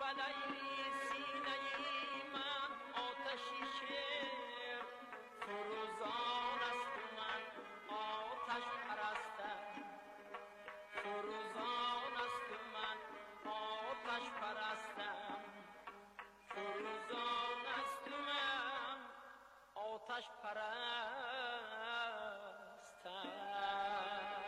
لیلی سینه من آتشی شعر فروزان است من آتش پرستم فروزان است من آتش پرستم فروزان است من آتش پرستم.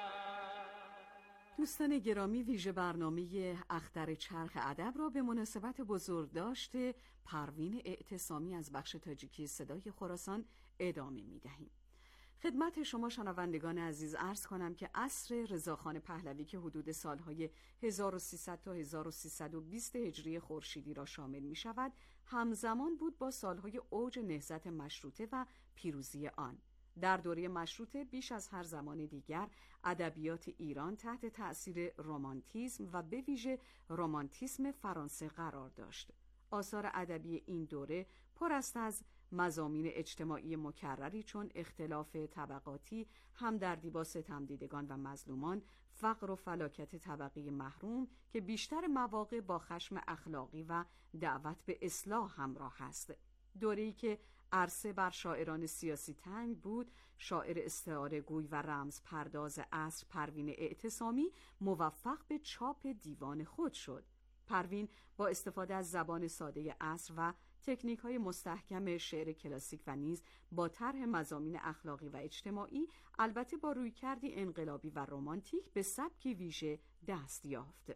دوستان گرامی، ویژه برنامه اختر چرخ ادب را به مناسبت بزرگداشت پروین اعتصامی از بخش تاجیکی صدای خراسان ادامه می‌دهیم. خدمت شما شنوندگان عزیز عرض کنم که عصر رضاخان پهلوی که حدود سالهای 1300 تا 1320 هجری خورشیدی را شامل می شود، همزمان بود با سالهای اوج نهضت مشروطه و پیروزی آن. در دوره مشروطه بیش از هر زمان دیگر ادبیات ایران تحت تأثیر رمانتیسم و به ویژه رمانتیسم فرانسه قرار داشت. آثار ادبی این دوره پر است از مضامین اجتماعی مکرری چون اختلاف طبقاتی، همدردی با ستمدیدگان و مظلومان، فقر و فلاکت طبقه محروم که بیشتر مواقع با خشم اخلاقی و دعوت به اصلاح همراه است. دوره‌ای که عرصه بر شاعران سیاسی تنگ بود، شاعر استعاره گوی و رمز پرداز عصر پروین اعتصامی موفق به چاپ دیوان خود شد. پروین با استفاده از زبان ساده عصر و تکنیک‌های مستحکم شعر کلاسیک و نیز با طرح مضامین اخلاقی و اجتماعی، البته با رویکردی انقلابی و رمانتیک، به سبکی ویژه دست یافت.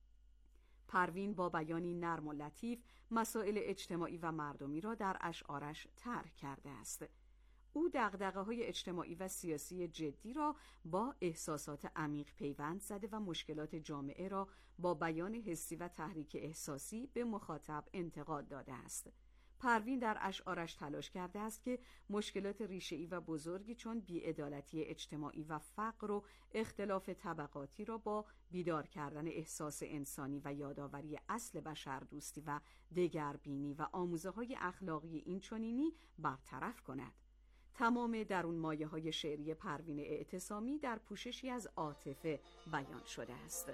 پروین با بیانی نرم و لطیف مسائل اجتماعی و مردمی را در اشعارش طرح کرده است. او دغدغه‌های اجتماعی و سیاسی جدی را با احساسات عمیق پیوند زده و مشکلات جامعه را با بیان حسی و تحریک احساسی به مخاطب انتقال داده است. پروین در اشعارش تلاش کرده است که مشکلات ریشه‌ای و بزرگی چون بی‌عدالتی اجتماعی و فقر و اختلاف طبقاتی را با بیدار کردن احساس انسانی و یادآوری اصل بشردوستی و دگربینی و آموزه‌های اخلاقی اینچنینی برطرف کند. تمام درون مایه‌های شعری پروین اعتصامی در پوششی از عاطفه بیان شده است.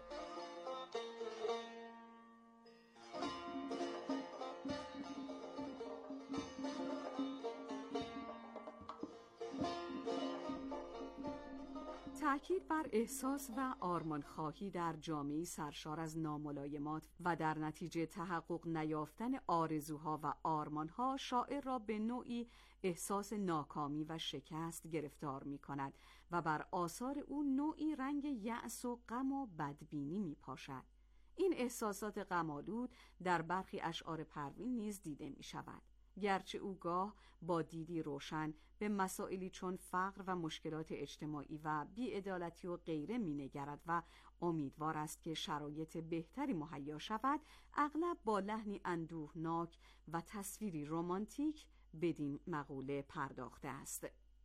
تأکید بر احساس و آرمانخواهی در جامعه‌ای سرشار از ناملایمات و در نتیجه تحقق نیافتن آرزوها و آرمانها شاعر را به نوعی احساس ناکامی و شکست گرفتار می‌کند و بر آثار او نوعی رنگ یأس و غم و بدبینی می‌پاشد. این احساسات غم‌آلود در برخی اشعار پروین نیز دیده می‌شود. گرچه او گاه با دیدی روشن به مسائلی چون فقر و مشکلات اجتماعی و بی‌عدالتی و غیره می‌نگرد و امیدوار است که شرایط بهتری مهیا شود، اغلب با لحنی اندوهناک و تصویری رمانتیک بدین مقوله پرداخته است: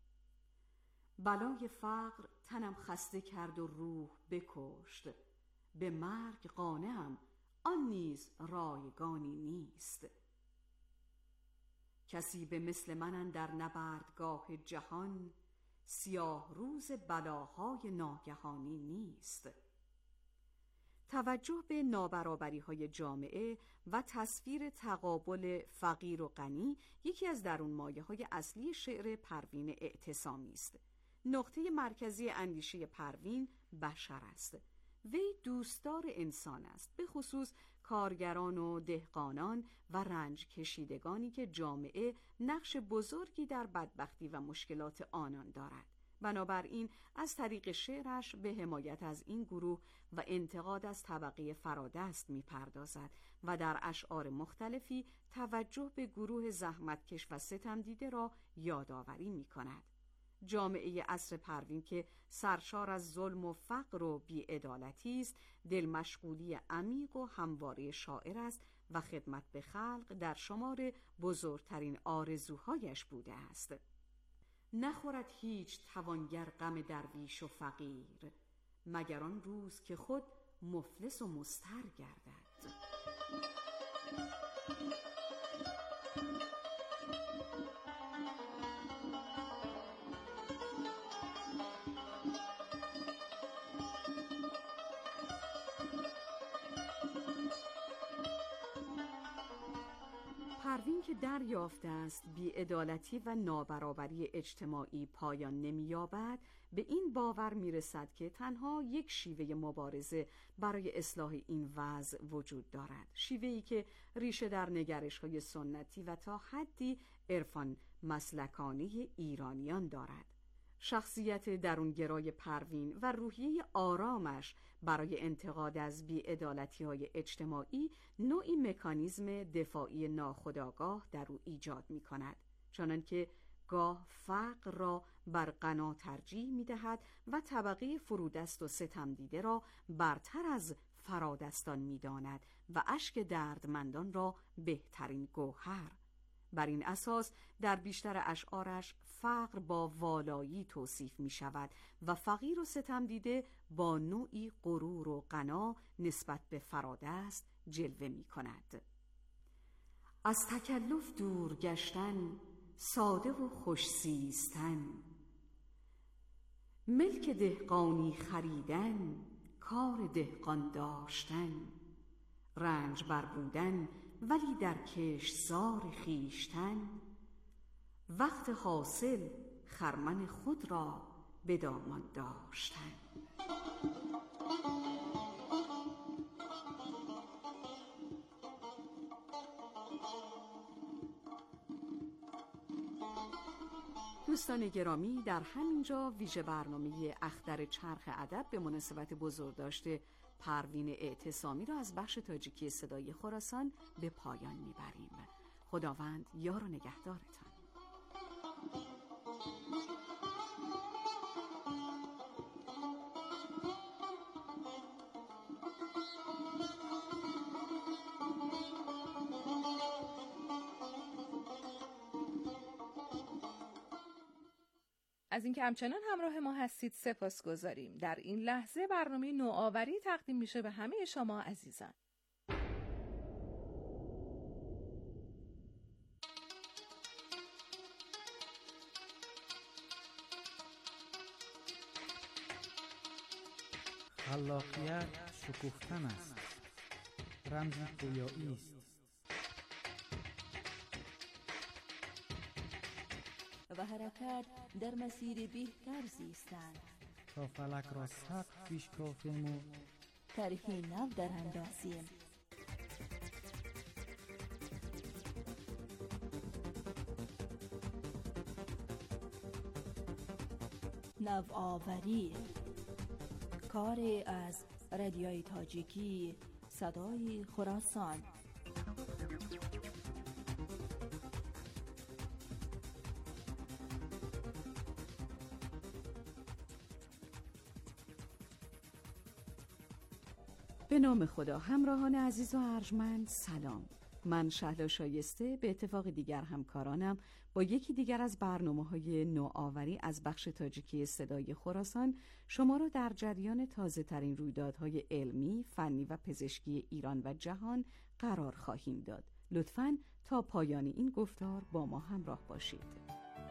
بلای فقر تنم خسته کرد و روح بکشت، به مرگ قانعم آن نیز رایگانی نیست. کسی به مثل من اندر نبردگاه جهان، سیاه روز بلاهای ناگهانی نیست. توجه به نابرابری‌های جامعه و تصویر تقابل فقیر و غنی یکی از درون مایه‌های اصلی شعر پروین اعتصامی است. نقطه مرکزی اندیشه پروین بشر است. وی دوستدار انسان است، به خصوص کارگران و دهقانان و رنج کشیدگانی که جامعه نقش بزرگی در بدبختی و مشکلات آنان دارد. بنابراین از طریق شعرش به حمایت از این گروه و انتقاد از طبقه فرادست می‌پردازد و در اشعار مختلفی توجه به گروه زحمتکش و ستمدیده را یادآوری می‌کند. جامعه عصر پروین که سرشار از ظلم و فقر و بی‌عدالتی است، دلمشغولی عمیق و همواره شاعر است و خدمت به خلق در شمار بزرگترین آرزوهایش بوده است. نخورد هیچ توانگر غم درویش و فقیر، مگر آن روز که خود مفلس و مضطر گردد. پروین که دریافته است بی‌عدالتی و نابرابری اجتماعی پایان نمی‌یابد، به این باور می‌رسد که تنها یک شیوه مبارزه برای اصلاح این وضع وجود دارد، شیوه‌ای که ریشه در نگرش‌های سنتی و تا حدی عرفان مسلکانه ایرانیان دارد. شخصیت درونگرای پروین و روحیه آرامش برای انتقاد از بی‌عدالتی‌های اجتماعی نوعی مکانیزم دفاعی ناخودآگاه در او ایجاد می‌کند، چنانکه گاه فقر را بر غنا ترجیح می‌دهد و طبقه فرودست و ستم دیده را برتر از فرادستان می‌داند و اشک دردمندان را بهترین گوهر. بر این اساس در بیشتر اشعارش فقر با والایی توصیف می شود و فقیر و ستم دیده با نوعی غرور و غنا نسبت به فرادست جلوه می کند. از تکلف دور گشتن، ساده و خوش زیستن، ملک دهقانی خریدن، کار دهقان داشتن، رنج بر بودن ولی در کشتزار خویشتن، وقت حاصل خرمن خود را به دامان داشتن. دوستان گرامی، در همینجا ویژه برنامه اختر چرخ ادب به مناسبت بزرگداشت پروین اعتصامی را از بخش تاجیکی صدای خراسان به پایان میبریم. خداوند یار و نگهدارتان. از اینکه همچنان همراه ما هستید سپاسگزاریم. در این لحظه برنامه نوآوری تقدیم میشه به همه شما عزیزان. خلاقیت شکوفتن است، رمز پویایی است. و حرکت در مسیر بهتر زیستن، تا فلک را سقف پیش کافیم و طرحی نو در اندازیم. نوآوری، کار از رادیوی تاجیکی صدای خراسان. به نام خدا. همراهان عزیز و ارجمند، سلام. من شهلا شایسته به اتفاق دیگر همکارانم با یکی دیگر از برنامه‌های نوآوری از بخش تاجیکی صدای خراسان شما را در جریان تازه‌ترین رویدادهای علمی، فنی و پزشکی ایران و جهان قرار خواهیم داد. لطفاً تا پایان این گفتار با ما همراه باشید.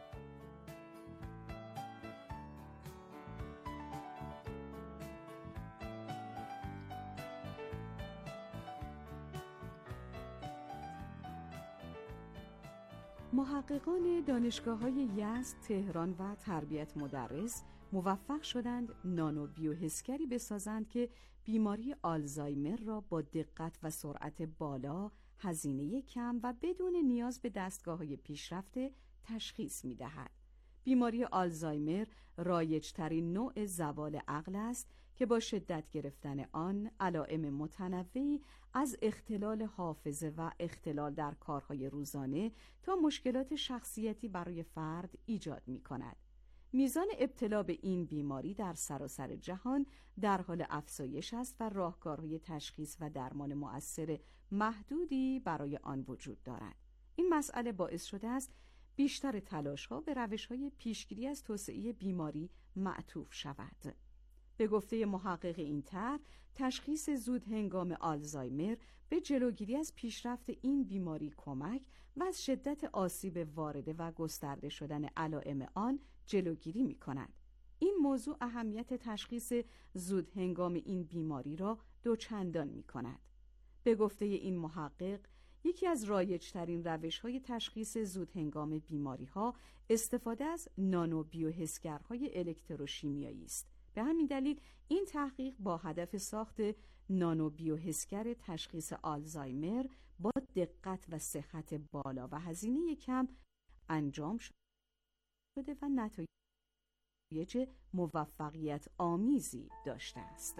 محققان دانشگاه‌های یزد، تهران و تربیت مدرس موفق شدند نانو بیوحسگری بسازند که بیماری آلزایمر را با دقت و سرعت بالا، هزینه کم و بدون نیاز به دستگاه‌های پیشرفته تشخیص می‌دهد. بیماری آلزایمر رایج‌ترین نوع زوال عقل است که با شدت گرفتن آن علائم متنوعی از اختلال حافظه و اختلال در کارهای روزانه تا مشکلات شخصیتی برای فرد ایجاد می‌کند. میزان ابتلا به این بیماری در سراسر جهان در حال افزایش است و راهکارهای تشخیص و درمان مؤثر محدودی برای آن وجود دارد. این مسئله باعث شده است بیشتر تلاش‌ها به روش‌های پیشگیری از توسعه بیماری معطوف شود. به گفته محقق این طرح، تشخیص زود هنگام آلزایمر به جلوگیری از پیشرفت این بیماری کمک و از شدت آسیب وارده و گسترده شدن علائم آن جلوگیری می کند. این موضوع اهمیت تشخیص زود هنگام این بیماری را دوچندان می کند. به گفته این محقق، یکی از رایج‌ترین روش‌های تشخیص زودهنگام بیماری‌ها استفاده از نانو بیوحسگرهای الکتروشیمیایی است. به همین دلیل این تحقیق با هدف ساخت نانو بیوحسگر تشخیص آلزایمر با دقت و صحت بالا و هزینه کم انجام شده و نتایج موفقیت آمیزی داشته است.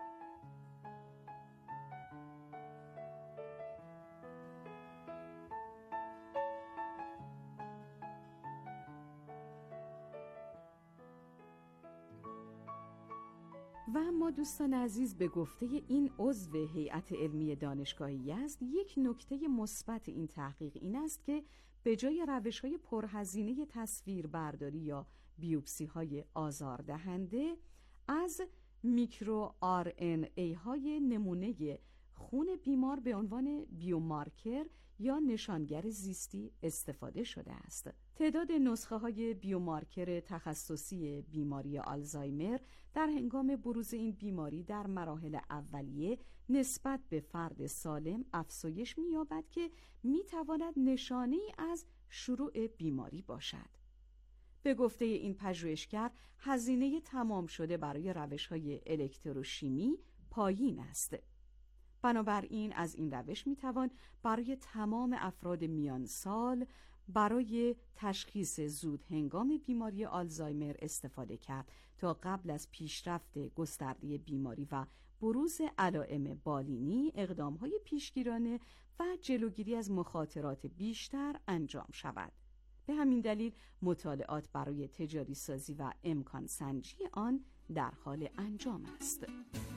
و اما دوستان عزیز، به گفته این عضو هیئت علمی دانشگاه یزد، یک نکته مثبت این تحقیق این است که به جای روش‌های پرهزینه تصویربرداری یا بیوپسی‌های آزاردهنده، از میکرو RNA-های نمونه خون بیمار به عنوان بیومارکر یا نشانگر زیستی استفاده شده است. تعداد نسخه‌های بیومارکر تخصصی بیماری آلزایمر در هنگام بروز این بیماری در مراحل اولیه نسبت به فرد سالم افزایش می‌یابد که می‌تواند نشانه‌ای از شروع بیماری باشد. به گفته این پژوهشگر، هزینه تمام شده برای روش‌های الکتروشیمی پایین است. بنابراین از این روش میتوان برای تمام افراد میان سال برای تشخیص زود هنگام بیماری آلزایمر استفاده کرد تا قبل از پیشرفت گسترده بیماری و بروز علائم بالینی اقدام‌های پیشگیرانه و جلوگیری از مخاطرات بیشتر انجام شود. به همین دلیل مطالعات برای تجاری سازی و امکان سنجی آن در حال انجام است.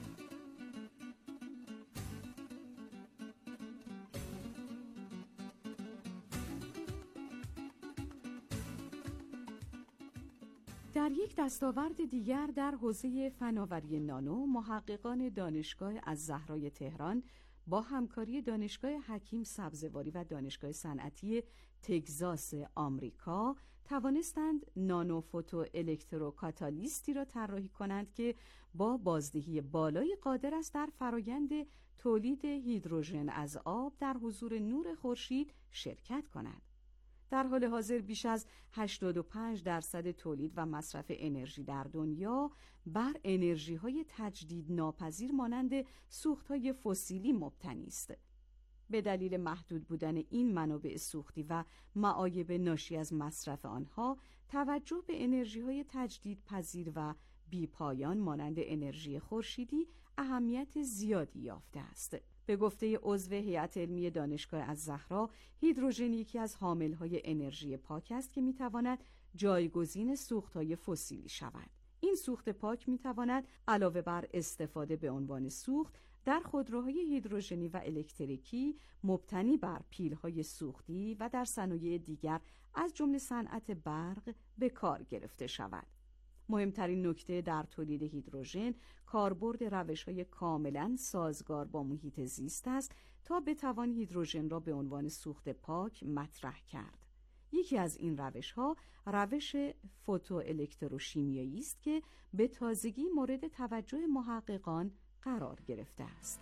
در یک دستاورد دیگر در حوزه فناوری نانو، محققان دانشگاه الزهرای تهران با همکاری دانشگاه حکیم سبزواری و دانشگاه صنعتی تگزاس آمریکا توانستند نانو فوتو الکتروکاتالیستی را طراحی کنند که با بازدهی بالایی قادر است در فرایند تولید هیدروژن از آب در حضور نور خورشید شرکت کند. در حال حاضر بیش از 85% تولید و مصرف انرژی در دنیا بر انرژی‌های تجدید ناپذیر مانند سوخت‌های فسیلی مبتنی است. به دلیل محدود بودن این منابع سوختی و معایب ناشی از مصرف آنها، توجه به انرژی‌های تجدیدپذیر و بی‌پایان مانند انرژی خورشیدی اهمیت زیادی یافته است. به گفته عضو هیئت علمی دانشگاه الزهرا، هیدروژن یکی از حامل‌های انرژی پاک است که می‌تواند جایگزین سوخت‌های فسیلی شود. این سوخت پاک می‌تواند علاوه بر استفاده به عنوان سوخت در خودروهای هیدروژنی و الکتریکی مبتنی بر پیل‌های سوختی و در صنایع دیگر از جمله صنعت برق به کار گرفته شود. مهمترین نکته در تولید هیدروژن کاربرد روش‌های کاملاً سازگار با محیط زیست است تا بتوان هیدروژن را به عنوان سوخت پاک مطرح کرد. یکی از این روش‌ها روش فوتو الکتروشیمیایی است که به تازگی مورد توجه محققان قرار گرفته است.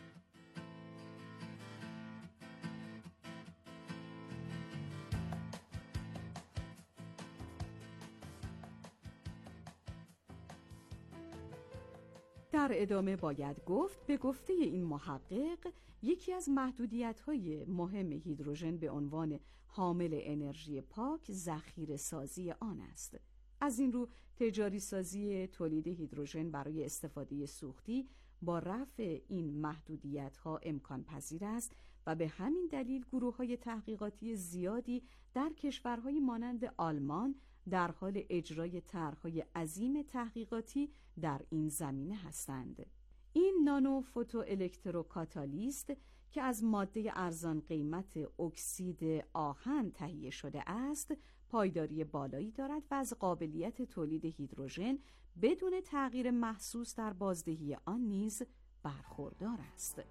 در ادامه باید گفت به گفته این محقق، یکی از محدودیت‌های مهم هیدروژن به عنوان حامل انرژی پاک ذخیره سازی آن است. از این رو تجاری سازی تولید هیدروژن برای استفاده سوختی با رفع این محدودیت‌ها امکان پذیر است و به همین دلیل گروه‌های تحقیقاتی زیادی در کشورهای مانند آلمان در حال اجرای طرح‌های عظیم تحقیقاتی در این زمینه هستند. این نانو فوتو الکتروکاتالیست که از ماده ارزان قیمت اکسید آهن تهیه شده است، پایداری بالایی دارد و از قابلیت تولید هیدروژن بدون تغییر محسوس در بازدهی آن نیز برخوردار است.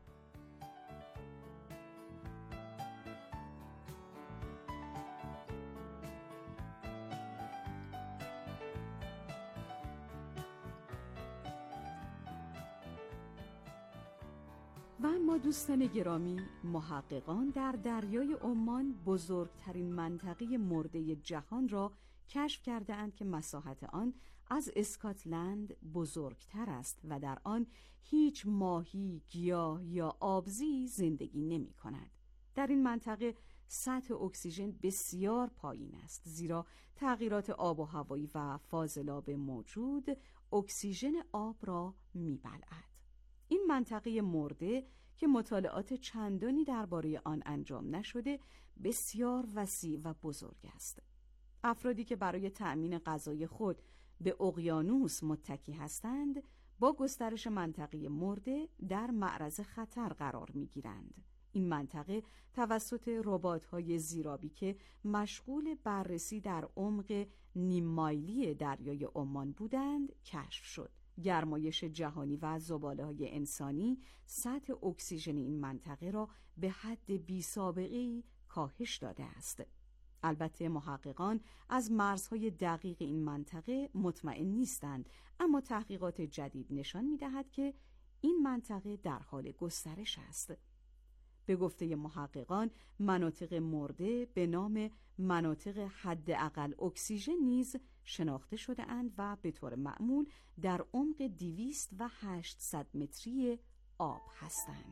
و اما دوستان گرامی، محققان در دریای عمان بزرگترین منطقه مرده جهان را کشف کرده اند که مساحت آن از اسکاتلند بزرگتر است و در آن هیچ ماهی، گیاه یا آبزی زندگی نمی کند. در این منطقه سطح اکسیژن بسیار پایین است، زیرا تغییرات آب و هوایی و فاضلاب موجود اکسیژن آب را می‌بلعد. این منطقه مرده که مطالعات چندانی درباره آن انجام نشده، بسیار وسیع و بزرگ است. افرادی که برای تأمین غذای خود به اقیانوس متکی هستند، با گسترش منطقه مرده در معرض خطر قرار می‌گیرند. این منطقه توسط ربات‌های زیرآبی که مشغول بررسی در عمق نیم مایلی دریای عمان بودند کشف شد. گرمایش جهانی و زباله‌های انسانی سطح اکسیژن این منطقه را به حد بی‌سابقه‌ای کاهش داده است. البته محققان از مرزهای دقیق این منطقه مطمئن نیستند، اما تحقیقات جدید نشان می‌دهد که این منطقه در حال گسترش است. به گفته محققان، مناطق مرده به نام مناطق حداقل اکسیژن نیز شناخته شده اند و به طور معمول در عمق 200 و 800 متری آب هستند.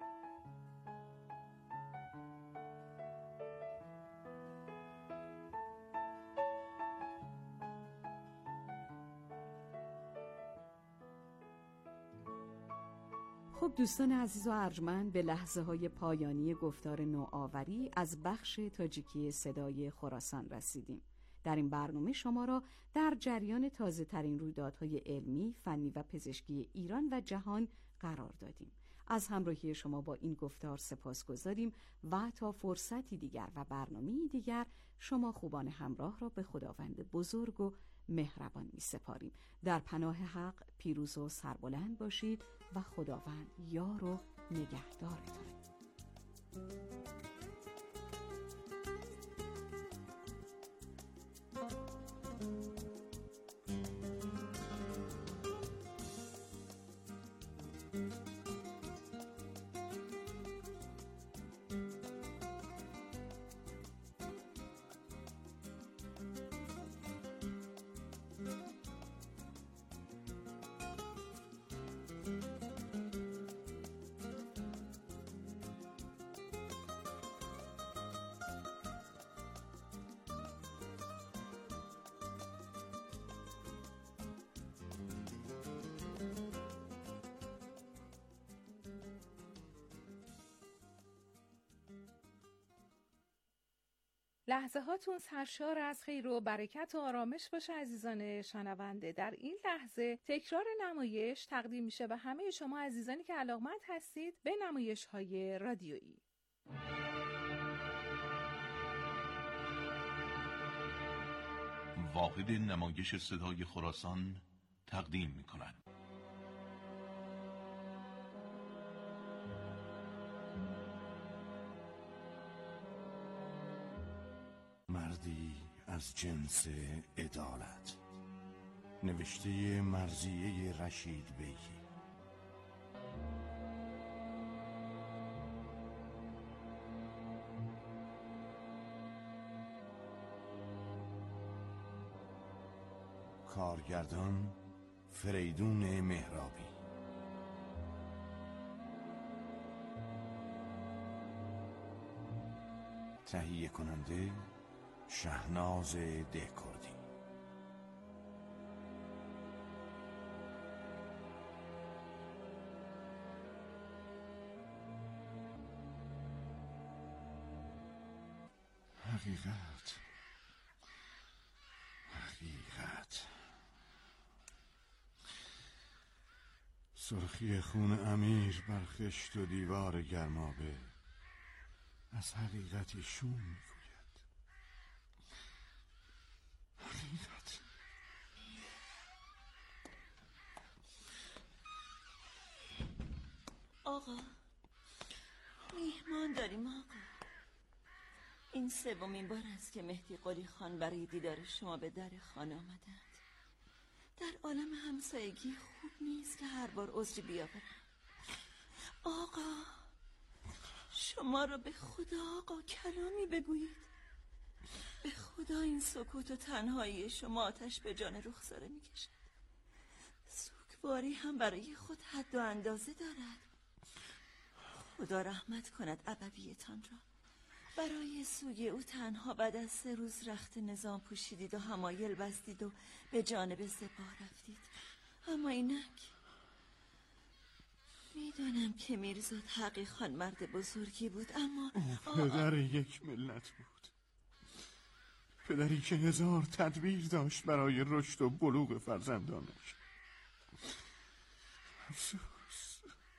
خب دوستان عزیز و ارجمند، به لحظه های پایانی گفتار نوآوری از بخش تاجیکی صدای خراسان رسیدیم. در این برنامه شما را در جریان تازه ترین رویدادهای علمی، فنی و پزشکی ایران و جهان قرار دادیم. از همراهی شما با این گفتار سپاسگزاریم و تا فرصتی دیگر و برنامه‌ای دیگر شما خوبان همراه را به خداوند بزرگ و مهربان می سپاریم. در پناه حق پیروز و سربلند باشید و خداوند یار و نگهدارتان. لحظه هاتون سرشار از خیر و برکت و آرامش باشه عزیزان شنونده. در این لحظه تکرار نمایش تقدیم میشه به همه شما عزیزانی که علاقمند هستید به نمایش های رادیویی. واحد نمایش صدای خراسان تقدیم میکند. مردی از جنس عدالت، نوشته مرضیه رشید بیگی. کارگردان فریدون مهرابی. تهیه کننده شهناز دهکردی. حقیقت سرخی خون امیر بر خشت و دیوار گرمابه از حقیقتی شوم میگوید. حقیقت آقا، میهمان داریم آقا. این سومین بار است که مهدی قلی خان برای دیدار شما به در خانه آمدند. در عالم همسایگی خوب نیست که هر بار عذری بیاورم. آقا، شما را به خدا آقا کلامی بگویید. به خدا این سکوت و تنهایی شما آتش به جان رخساره میکشد. سوگواری هم برای خود حد و اندازه دارد. خدا رحمت کند ابویتان را. برای سوی او تنها بعد از 3 روز رخت نظام پوشیدید و حمایل بستید و به جانب سپاه رفتید. اما اینک میدانم که میرزا تقی خان مرد بزرگی بود، اما پدر یک ملت بود. پدری که 1000 تدبیر داشت برای رشد و بلوغ فرزندانش. افسوس،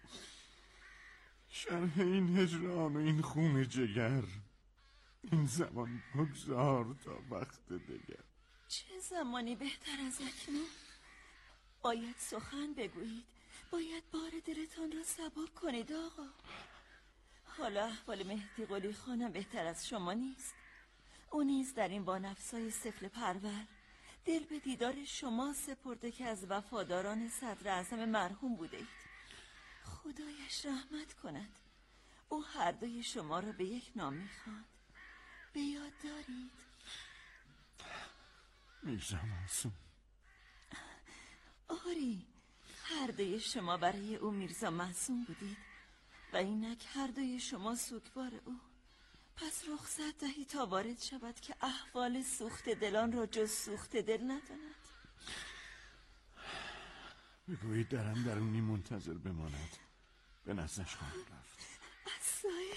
شرح این هجران و این خون جگر، این زمان بگذار تا وقت دیگر. چه زمانی بهتر از اکنون؟ باید سخن بگویید، باید بار دلتان را سبک کنید آقا. حالا احوال مهدی قلی خانم بهتر از شما نیست. او نیز در این وانفسای سفله پرور دل به دیدار شما سپرده که از وفاداران صدر اعظم مرحوم بوده اید. خدایش رحمت کند. او هر دوی شما را به یک نام می‌خواند. به یاد دارید؟ میرزا معصوم. آری، هر دوی شما برای او میرزا معصوم بودید و اینک هر دوی شما سوگوار او. پس رخصت دهی تا وارد شود که احوال سوخت دلان را جز سوخت دل نداند. بگویید در اندرونی منتظر بماند. به نزدش خواهم رفت. عصای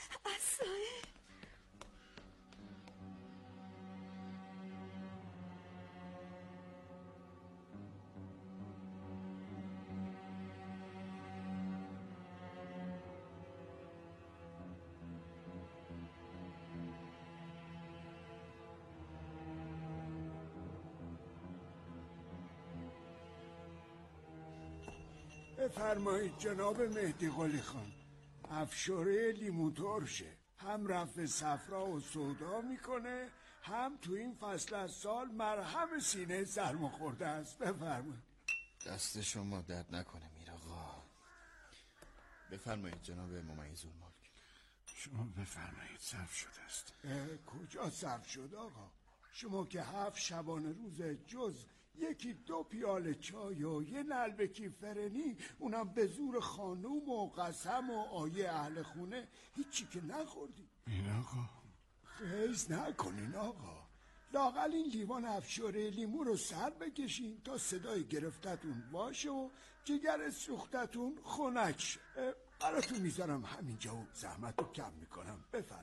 بفرمایید جناب مهدی قلی خان. افشاره لیمو ترشه، هم رفع صفرا و سودا میکنه، هم تو این فصل از سال مرهم سینه سرما خورده است. بفرمایید. دست شما درد نکنه میر آقا. بفرمایید جناب ممیز الملک. شما بفرمایید، صرف شده است. کجا صرف شد آقا؟ شما که 7 شبانه روز جز 1-2 پیاله چای و یه نلبکی فرنی، اونم به زور خانوم و قسم و آیه اهل خونه، هیچی که نخوردی. میر آقا خیز نکنین آقا. لااقل این لیوان افشاره لیمو رو سر بکشین تا صدای گرفتتون باشه و جگر سوختتون خنک شه. براتون میذارم همینجا و زحمت رو کم میکنم. بفرم.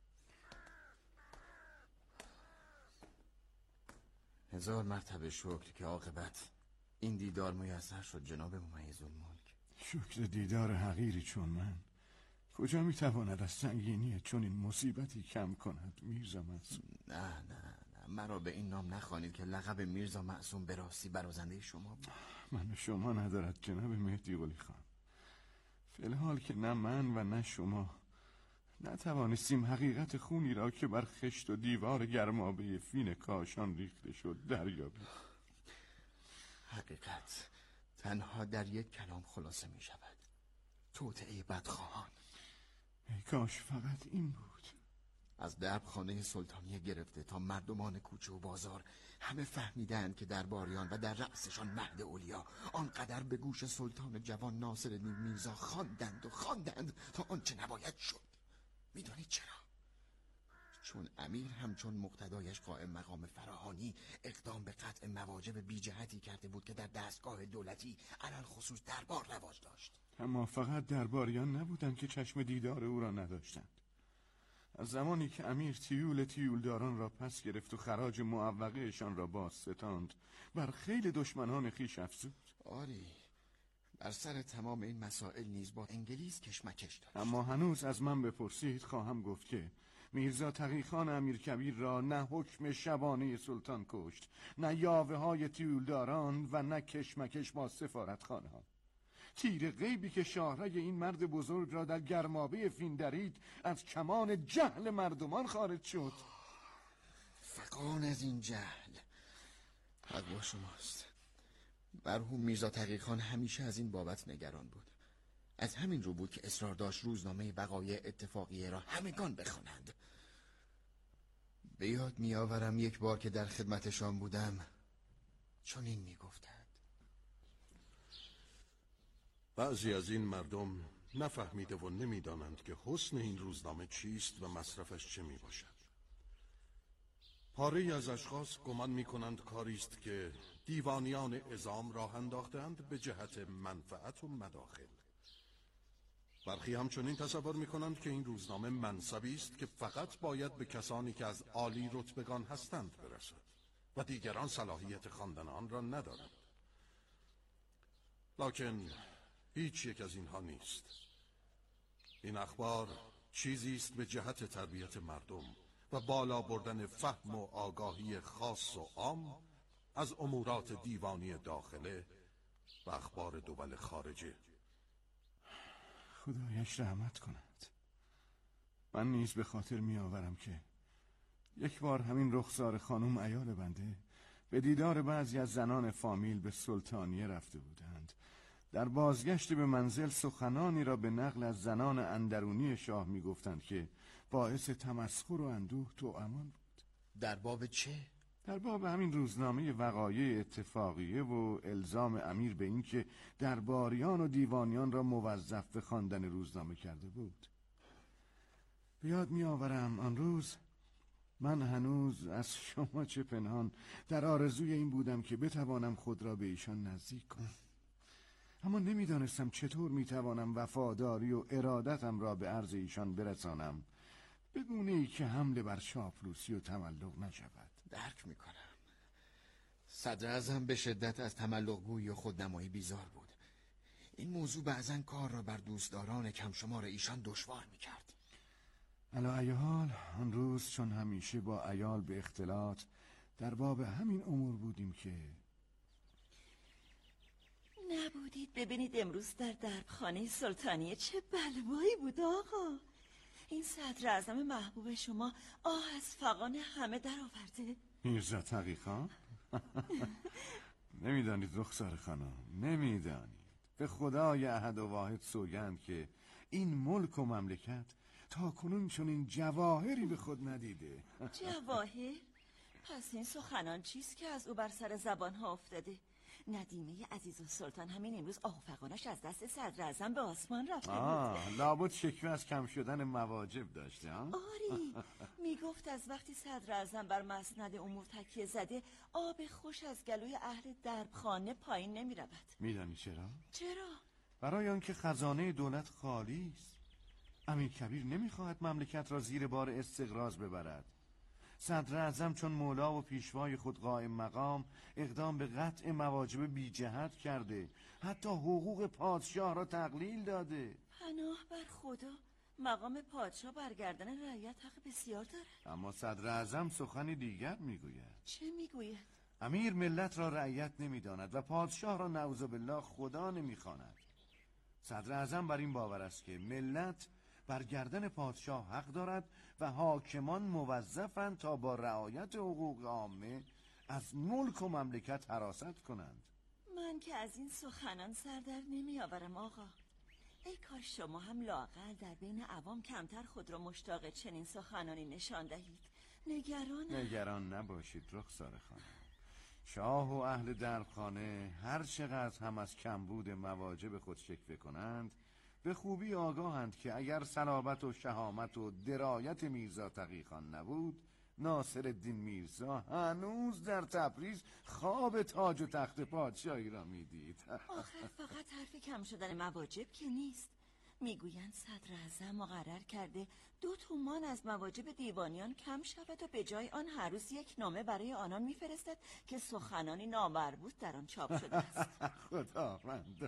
1000 مرتبه شکر که عاقبت این دیدار میسر شد جناب ممیز الملک. شکر دیدار حقیری چون من کجا میتواند از سنگینی چون این مصیبتی کم کند میرزا معصوم؟ نه مرا به این نام نخوانید که لقب میرزا معصوم به راستی برازنده شما بود. من و شما ندارد جناب مهدی قلی خان. فی الحال که نه من و نه شما نتوانستیم حقیقت خونی را که بر خشت و دیوار گرمابه فین کاشان ریخته شد دریابیم. حقیقت تنها در یک کلام خلاصه می شود: توطئه بدخواهان. ای کاش فقط این بود. از درب خانه سلطانیه گرفته تا مردمان کوچه و بازار همه فهمیدند که درباریان و در رأسشان مهد اولیا آنقدر به گوش سلطان جوان ناصرالدین میرزا خواندند تا آنچه نباید شد. میدانید چرا؟ چون امیر همچون مقتدایش قائم مقام فراهانی اقدام به قطع مواجب بی جهتی کرده بود که در دستگاه دولتی علل خصوص دربار رواج داشت. اما فقط درباریان نبودند که چشم دیدار او را نداشتند. از زمانی که امیر تیولداران را پس گرفت و خراج معوقهشان را باز ستاند بر خیل دشمنان خویش افزود. آری، بر سر تمام این مسائل نیز با انگلیس کشمکش داشت. اما هنوز از من بپرسید خواهم گفت که میرزا تقی خان امیرکبیر را نه حکم شبانه سلطان کشت، نه یاوه های تیولداران و نه کشمکش با سفارتخانه ها. تیر غیبی که شاهرگ این مرد بزرگ را در گرمابه فین درید از کمان جهل مردمان خارج شد. فغان از این جهل. حق با شماست. مرحوم میرزا تقی خان همیشه از این بابت نگران بود. از همین رو بود که اصرار داشت روزنامه وقایع اتفاقیه را همگان بخوانند. به یاد می‌آورم یک بار که در خدمتشان بودم چون این می‌گفتند: بعضی از این مردم نفهمیده و نمی‌دانند که حسن این روزنامه چیست و مصرفش چه میباشد. پاره از اشخاص گمان می‌کنند کاری است که دیوانیان عظام راه انداختند به جهت منفعت و مداخل. برخی همچنین تصور می‌کنند که این روزنامه منصبی است که فقط باید به کسانی که از عالی رتبگان هستند برسد و دیگران صلاحیت خواندن آن را ندارند. لکن هیچ یک از اینها نیست. این اخبار چیزی است به جهت تربیت مردم و بالا بردن فهم و آگاهی خاص و عام از امورات دیوانی داخله و اخبار دول خارجه. خدایش رحمت کند. من نیز به خاطر می آورم که یک بار همین رخسار خانم عیال بنده به دیدار بعضی از زنان فامیل به سلطانیه رفته بودند. در بازگشت به منزل سخنانی را به نقل از زنان اندرونی شاه می گفتند که باعث تمسخر و اندوه توامان بود. در باب چه؟ در باب همین روزنامه وقایع اتفاقیه و الزام امیر به این که درباریان و دیوانیان را موظف به خواندن روزنامه کرده بود. به یاد می آورم آن روز من هنوز از شما چه پنهان در آرزوی این بودم که بتوانم خود را به ایشان نزدیک کنم، اما نمیدانستم چطور میتوانم وفاداری و ارادتم را به عرض ایشان برسانم بدون ای که حمله بر چاپلوسی و تملق نشود. درک میکنم. صدر اعظم به شدت از تملق‌گویی و خودنمایی بیزار بود. این موضوع بعضن کار را بر دوستداران کم شمار ایشان دشوار میکرد. علی ای حال آن روز چون همیشه با عیال به اختلاط در باب همین امور بودیم که نبودید ببینید امروز در دربخانه سلطانیه چه بلوایی بود آقا. این صدر اعظم محبوب شما آه از فغان همه در آورده. میرزا تقی خان؟ نمیدانید رخسار خانم، نمیدانید. به خدای احد و واحد سوگند که این ملک و مملکت تا کنون چون این جواهری به خود ندیده. جواهر؟ پس این سخنان چیست که از او بر سر زبان ها افتاده؟ ندیمه عزیز السلطان همین امروز آفقانش از دست صدر اعظم به آسمان رفته بود. لابد شکوه از کم شدن مواجب داشته ها؟ آری، میگفت از وقتی صدر اعظم بر مسند امور تکیه زده آب خوش از گلوی اهل دربخانه پایین نمی رود. میدانی چرا؟ چرا؟ برای آنکه خزانه دولت خالی است. امیر کبیر نمیخواهد مملکت را زیر بار استقراض ببرد. صدر اعظم چون مولا و پیشوای خود قائم مقام اقدام به قطع مواجب بی جهت کرده، حتی حقوق پادشاه را تقلیل داده. پناه بر خدا، مقام پادشاه برگردن رعیت حق بسیار داره. اما صدر اعظم سخنی دیگر میگوید. چه میگوید؟ امیر ملت را رعیت نمیداند و پادشاه را نعوذ بالله خدا نمیخواند. صدر اعظم بر این باور است که ملت بر گردن پادشاه حق دارد و حاکمان موظفند تا با رعایت حقوق عامه از ملک و مملکت حراست کنند. من که از این سخنان سر در نمی آورم آقا. ای کاش شما هم لااقل در بین عوام کمتر خود را مشتاق چنین سخنانی نشان دهید. نگران نباشید رخسار خانم. شاه و اهل دربخانه هر چقدر هم از کمبود مواجب خود شکوه کنند به خوبی آگاهند که اگر صلابت و شهامت و درایت میرزا تقی خان نبود، ناصرالدین میرزا هنوز در تبریز خواب تاج و تخت پادشاهی را میدید. آخر فقط حرف کم شدن مواجب که نیست. میگویند صدر اعظم مقرر کرده 2 تومان از مواجب دیوانیان کم شود و به جای آن هر روز یک نامه برای آنان میفرستد که سخنانی نامربوط در آن چاپ شده است. خداوند،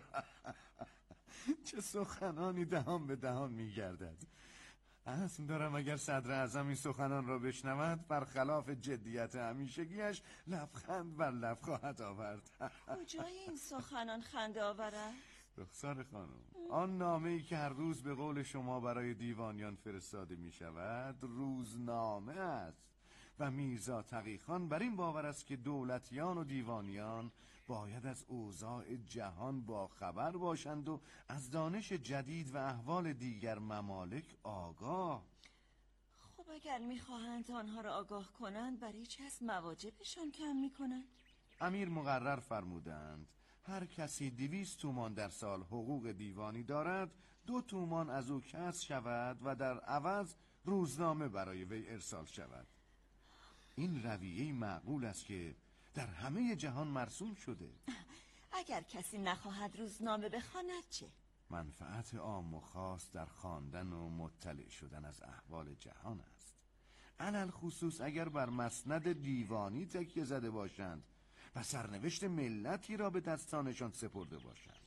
چه سخنانی دهان به دهان میگردد. اسم دارم اگر صدر اعظم این سخنان را بشنود برخلاف جدیت همیشگیش لبخند بر لب خواهد آورد. کجای این سخنان خنده آورد؟ رخسار خانم، آن نامه‌ای که هر روز به قول شما برای دیوانیان فرستاده می شود روزنامه است. و میرزا تقی خان بر این باور است که دولتیان و دیوانیان باید از اوضاع جهان با خبر باشند و از دانش جدید و احوال دیگر ممالک آگاه. خب اگر میخواهند آنها را آگاه کنند برای چه از مواجبشان کم میکنند؟ امیر مقرر فرمودند هر کسی 200 تومان در سال حقوق دیوانی دارد 2 تومان از او کسب شود و در عوض روزنامه برای وی ارسال شود. این رویه معقول است که در همه جهان مرسوم شده. اگر کسی نخواهد روزنامه بخواند چه؟ منفعت عام و خاص در خواندن و مطلع شدن از احوال جهان است. علل خصوص اگر بر مسند دیوانی تکیه زده باشند و سرنوشت ملتی را به دستانشان سپرده باشند.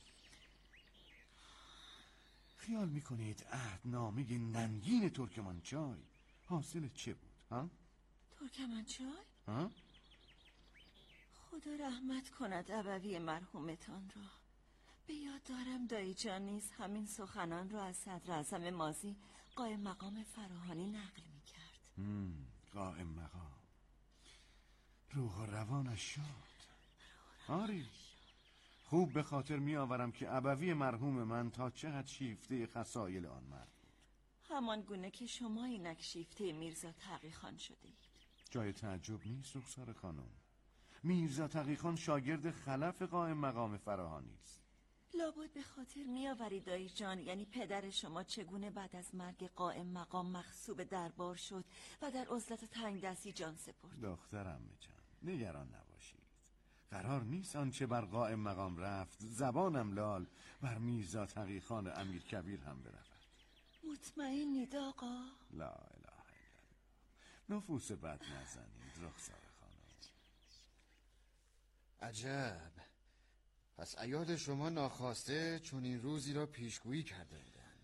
خیال میکنید عهدنامه ننگین ترکمانچای حاصل چه بود؟ ها؟ ترکمانچای؟ ها؟ خدا رحمت کند ابوی مرحومتان را. به یاد دارم دایی جان نیز همین سخنان را از صدراعظم ماضی قائم مقام فراهانی نقل میکرد. قائم مقام روح و روانش شاد. آری خوب به خاطر می آورم که ابوی مرحوم من تا چقدر شیفته خصایل آن مرد بود. همان گونه که شما اینک شیفته میرزا تقی خان شده اید. جای تعجب نیست رخسار خانم. میرزا تقی خان شاگرد خلف قائم مقام فراهانی است. لابد به خاطر می آوری دایی جان، یعنی پدر شما چگونه بعد از مرگ قائم مقام مغصوب دربار شد و در عزلت تنگ دستی جان سپرد. دخترم جان نگران نباشید. قرار نیست آنچه بر قائم مقام رفت زبانم لال بر میرزا تقی خان امیر کبیر هم برود. مطمئنید آقا؟ لا اله الا الله. نفوس بد نزنید رخسار خانم. عجب، پس عیاد شما ناخواسته چون این روزی را پیشگویی کرده بودند.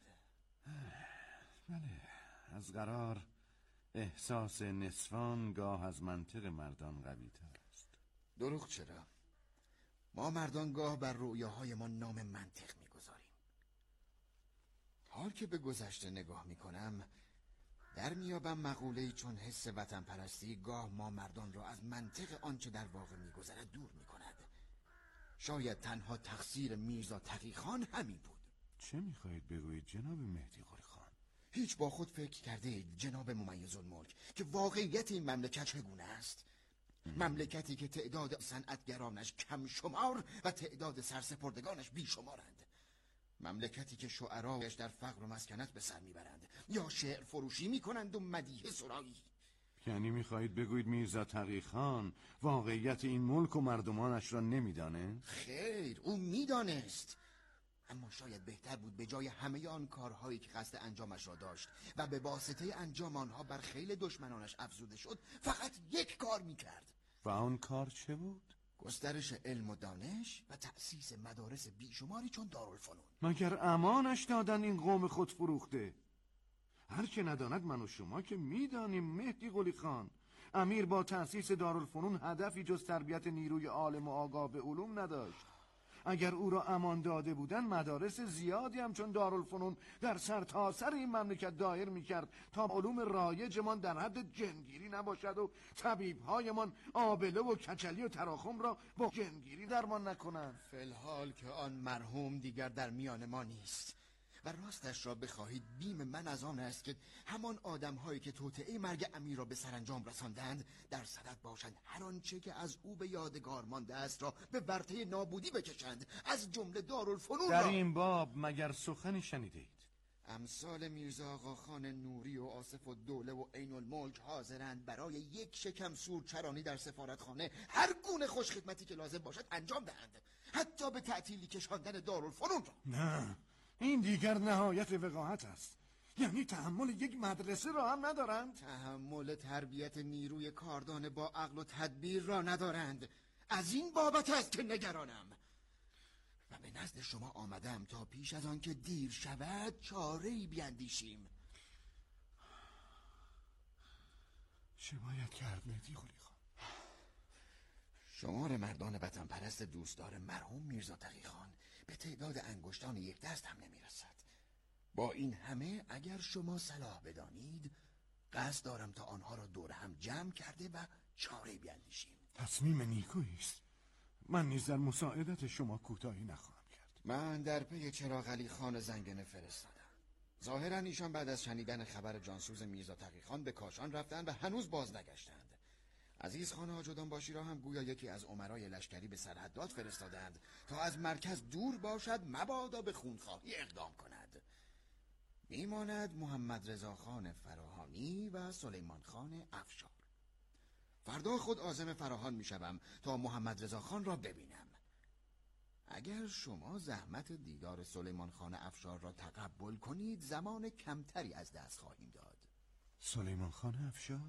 بله، از قرار احساس نسوان گاه از منطق مردان قوی تر است. دروغ چرا؟ ما مردان گاه بر رؤیاهای ما نام منطق میگذاریم. حال که به گذشته نگاه میکنم در میابم مقوله‌ای چون حس وطن پرستی گاه ما مردان را از منطق آنچه در واقع میگذرد دور میکند. شاید تنها تقصیر میرزا تقی خان همین بود. چه میخواهید بگویید جناب مهدی قلی خان؟ هیچ با خود فکر کرده اید جناب ممیز الملک که واقعیت این مملکت چگونه است؟ مملکتی که تعداد صنعتگرانش کم شمار و تعداد سرسپردگانش بی شمارند. مملکتی که شعراش در فقر و مسکنت به سر میبرند یا شعر فروشی میکنند و مدیح سرایی. یعنی میخواهید بگویید میرزا تقی خان واقعیت این ملک و مردمانش را نمیدانه؟ خیر، او میدانست، اما شاید بهتر بود به جای همه آن کارهایی که قصد انجامش را داشت و به واسطه انجام آنها بر خیل دشمنانش افزوده شد فقط یک کار میکرد. و آن کار چه بود؟ گسترش علم و دانش و تأسیس مدارس بیشماری چون دارالفنون. مگر امانش دادن این قوم خود فروخته؟ هر که نداند من و شما که میدانیم مهدی قلی خان امیر با تأسیس دارالفنون هدفی جز تربیت نیروی عالم و آگاه به علوم نداشت. اگر او را امان داده بودن مدارس زیادی هم چون دارالفنون در سرتاسر این مملکت دایر میکرد تا علوم رایجمان در حد جنگیری نباشد و طبیبهایمان آبله و کچلی و تراخم را با جنگیری درمان نکنند. فی‌الحال که آن مرحوم دیگر در میان ما نیست و راستش را بخواهید بیم من از آن است که همان آدم‌هایی که توطئه مرگ امیر را به سرانجام رساندند در صدد باشند هر آنچه که از او به یادگار مانده است را به ورطه نابودی بکشند، از جمله دارالفنون در این باب مگر سخنی شنیدید؟ امثال میرزا آقاخان نوری و آصف الدوله و عین الملک حاضرند برای یک شکم سورچرانی در سفارتخانه هر گونه خوشخدمتی که لازم باشد انجام دهند، حتی به تعطیلی کشاندن دارالفنون را. نه، این دیگر نهایت وقاحت است. یعنی تحمل یک مدرسه را هم ندارند؟ تحمل تربیت نیروی کاردان با عقل و تدبیر را ندارند. از این بابت است که نگرانم و به نزد شما آمدم تا پیش از آن که دیر شود چاره‌ای بیندیشیم. چه باید کرد مهدی قلی خان؟ شمار مردان وطن پرست دوستدار مرحوم میرزا تقی خان به تعداد انگشتان یک دست هم نمیرسد. با این همه اگر شما صلاح بدانید قصد دارم تا آنها را دور هم جمع کرده و چاره بیندیشیم. تصمیم نیکویی است. من نیز در مساعدت شما کوتاهی نخواهم کرد. من در پی چراغ علی خان زنگنه فرستادم. ظاهرا ایشان بعد از شنیدن خبر جانسوز میرزا تقیخان به کاشان رفتند و هنوز باز نگشتند. عزیز خان حاجدان باشی را هم گویا یکی از امرای لشکری به سرحدات فرستادند تا از مرکز دور باشد، مبادا به خونخواهی اقدام کند. میماند محمد رضا خان فراهانی و سلیمان خان افشار. فردا خود عازم فراهان میشوم تا محمد رضا خان را ببینم. اگر شما زحمت دیدار سلیمان خان افشار را تقبل کنید زمان کمتری از دست خواهیم داد. سلیمان خان افشار؟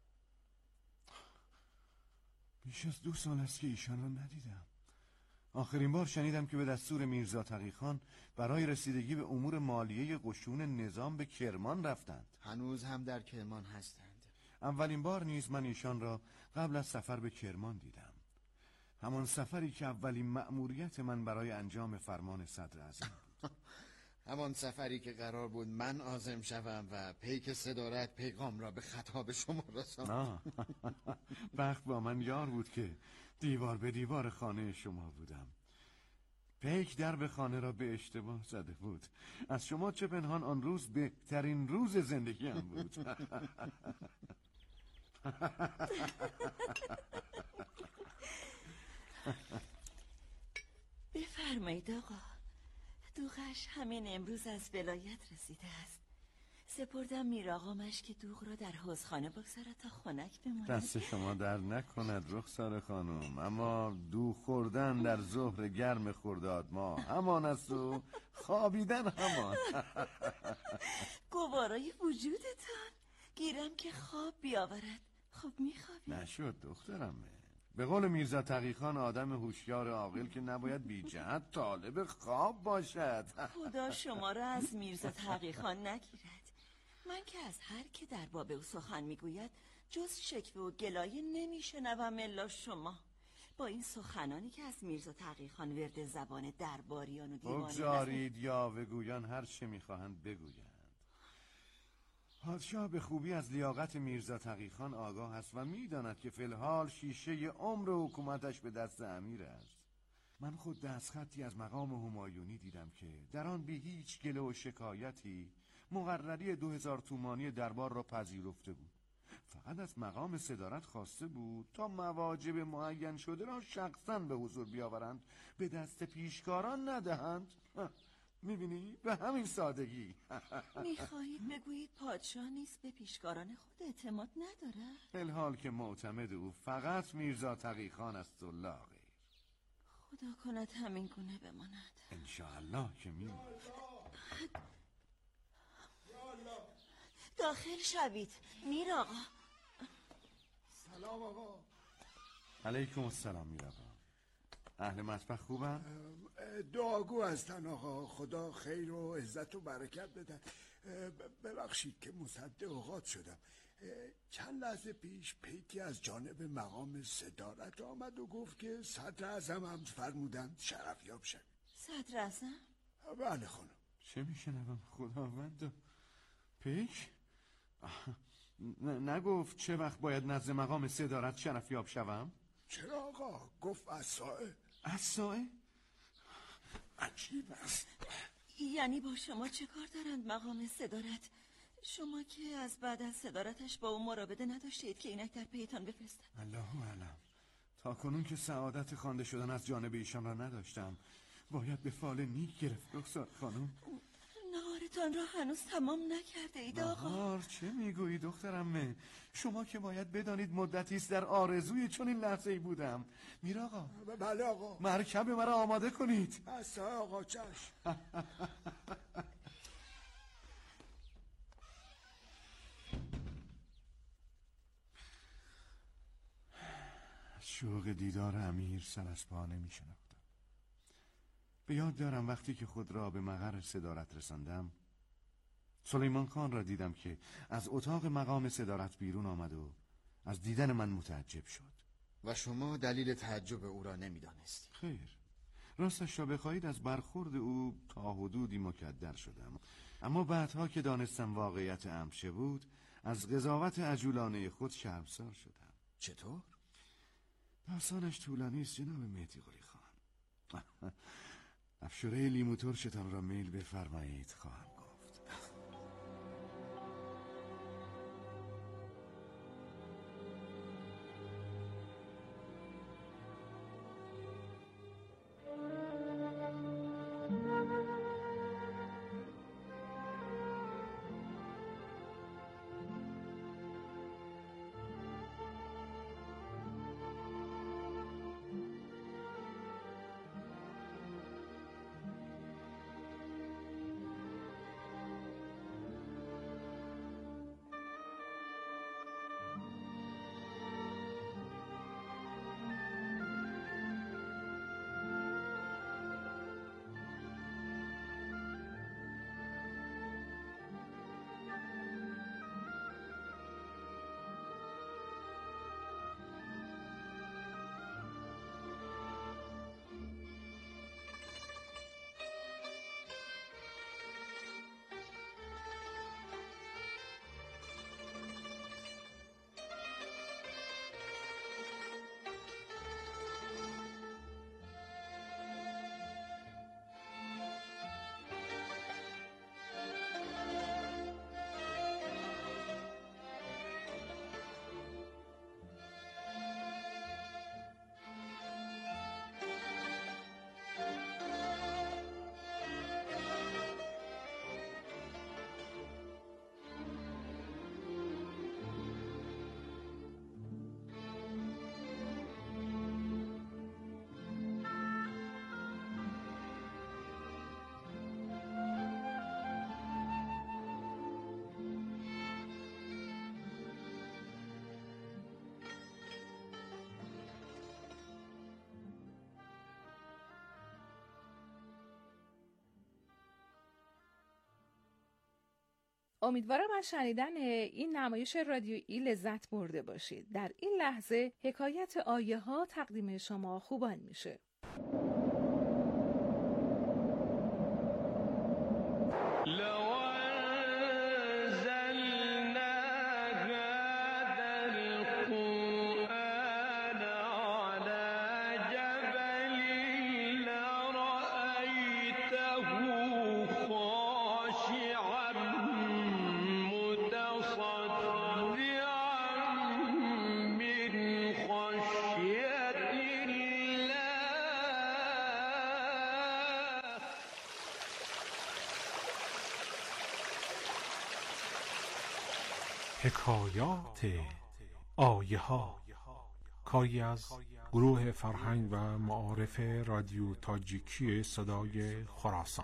بیش از 2 سال است که ایشان را ندیدم. آخرین بار شنیدم که به دستور میرزا تقیخان برای رسیدگی به امور مالیه قشون نظام به کرمان رفتند. هنوز هم در کرمان هستند. اولین بار نیز من ایشان را قبل از سفر به کرمان دیدم. همان سفری که اولین مأموریت من برای انجام فرمان صدر اعظم بود. همان سفری که قرار بود من عازم شوم و پیک صدارت پیغام را به خطاب شما رساندم. بخت با من یار بود که دیوار به دیوار خانه شما بودم. پیک درب خانه را به اشتباه زده بود. از شما چه پنهان آن روز بهترین روز زندگیم بود. بفرمایید آقا. دوغش همین امروز از ولایت رسیده است. سپردم میر آقامش که دوغ را در حوضخانه بگذارد تا خنک بماند. دست شما در نکند رخسار خانم، اما دوغ خوردن در ظهر گرم خرداد ماه همان است و خوابیدن همان. گوارای وجودتان گیرم که خواب بیاورد. خب میخوابی؟ نشد دخترم. به قول میرزا تقیخان آدم هوشیار عاقل که نباید بی جهت طالب خواب باشد. خدا شما را از میرزا تقیخان نگیرد. من که از هر که در باب او سخن میگوید جز شکوه و گلایه نمیشنوم الا شما. با این سخنانی که از میرزا تقیخان ورد زبان درباریان و دیوانیان بگذارید یاوه‌گویان هر چه میخواهند بگویند. پادشاه به خوبی از لیاقت میرزا تقیخان آگاه است و میداند که فی الحال شیشه عمر حکومتش به دست امیر است. من خود دستخطی از مقام همایونی دیدم که در آن بی هیچ گله و شکایتی مقرری 2000 تومانی دربار را پذیرفته بود. فقط از مقام صدارت خواسته بود تا مواجب معین شده را شخصاً به حضور بیاورند، به دست پیشکاران ندهند. میبینی؟ به همین سادگی. میخواهید بگویید پادشاه نیست به پیشکاران خود اعتماد نداره؟ الحال که معتمد او فقط میرزا تقیخان است و لا غیر. خدا کند همین گونه بماند. انشاءالله که میماند. داخل شوید میر آقا. سلام آقا. علیکم السلام میر آقا. اهل مطبخ خوبن؟ دعاگو هستن آقا. خدا خیر و عزت و برکت بدن. ببخشید که مصد اوقات شدم. چند لحظه پیش پیکی از جانب مقام صدارت آمد و گفت که صدر اعظم هم فرمودند شرفیاب شد. صدر اعظم؟ بله خانم. چه میشنوم خداوند؟ پیک؟ نگفت چه وقت باید نزد مقام صدارت شرفیاب شوم؟ چرا آقا؟ گفت عصائه. عصائه؟ عجیب است. یعنی با شما چه کار دارند مقام صدارت؟ شما که از بعد از صدارتش با او مراوده نداشتید که اینک در پیتان بفرستن؟ الله اعلم. تا کنون که سعادت خوانده شدن از جانب ایشان را نداشتم. باید به فال نیک گرفت رخسار خانم. نهارتان را هنوز تمام نکرده اید آقا. نهار چه میگویی دخترم؟ شما که باید بدانید مدتی است در آرزوی چون این لحظه ای بودم. میر آقا. بله آقا. مرکب مرا آماده کنید. بسه آقا چشم. شوق دیدار امیر سر از پا نمی شناختم. به یاد دارم وقتی که خود را به مقر صدارت رساندم سلیمان خان را دیدم که از اتاق مقام صدارت بیرون آمد و از دیدن من متعجب شد. و شما دلیل تعجب او را نمی‌دانستی؟ خیر، راستش را بخواهید از برخورد او تا حدودی مکدر شدم، اما بعدها که دانستم واقعیت امر چه بود از قضاوت عجولانه خود شرمسار شدم. چطور؟ داستانش طولانی است جناب مهدی قلی خان. افشوره لیمو ترشتان را میل بفرمایید خواهم گفت. امیدوارم از شنیدن این نمایش رادیویی لذت برده باشید. در این لحظه حکایت آیه ها تقدیم شما خوبان میشه. حکایات آیه ها، کاری از گروه فرهنگ و معارف رادیو تاجیکی صدای خراسان.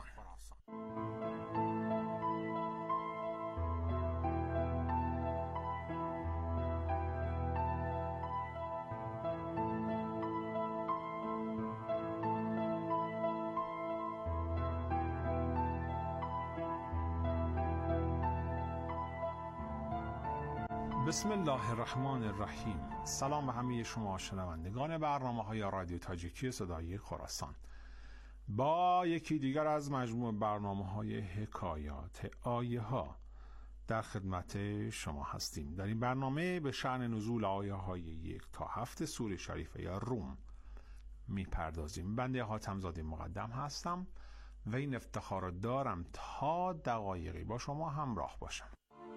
بسم الله الرحمن الرحیم. سلام به همه شما شنوندگان برنامه‌های رادیو تاجیکی صدای خراسان. با یکی دیگر از مجموع برنامه‌های حکایات آیه ها در خدمت شما هستیم. در این برنامه به شأن نزول آیه های 1 تا 7 سوره شریفه یا روم میپردازیم. بنده حاتم‌زاده مقدم هستم و این افتخار را دارم تا دقایقی با شما همراه باشم.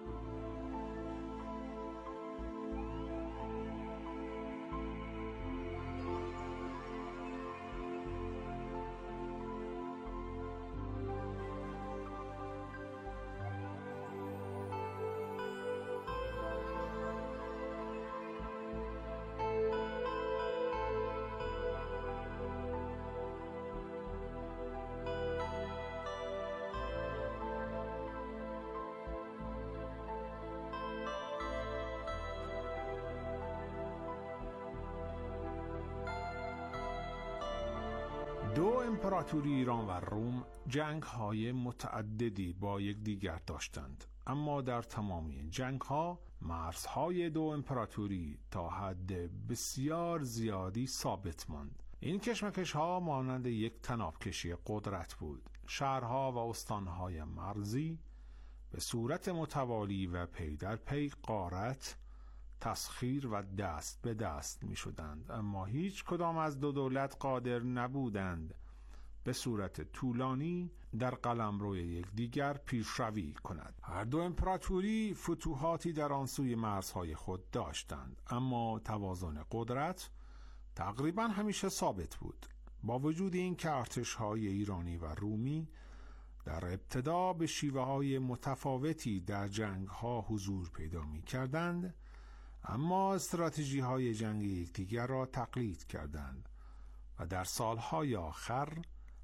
دو امپراتوری ایران و روم جنگ‌های متعددی با یکدیگر داشتند، اما در تمامی جنگ‌ها مرزهای دو امپراتوری تا حد بسیار زیادی ثابت ماند. این کشمکش‌ها مانند یک طنابکشی قدرت بود. شهرها و استانهای مرزی به صورت متوالی و پی در پی غارت، تسخیر و دست به دست می شدند، اما هیچ کدام از دو دولت قادر نبودند به صورت طولانی در قلمرو یکدیگر پیشروی کند. هر دو امپراتوری فتوحاتی در آن سوی مرزهای خود داشتند، اما توازن قدرت تقریبا همیشه ثابت بود. با وجود این که ارتش‌های ایرانی و رومی در ابتدا به شیوه‌های متفاوتی در جنگ‌ها حضور پیدا می‌کردند، اما استراتژی‌های جنگی یکدیگر را تقلید کردند و در سال‌های آخر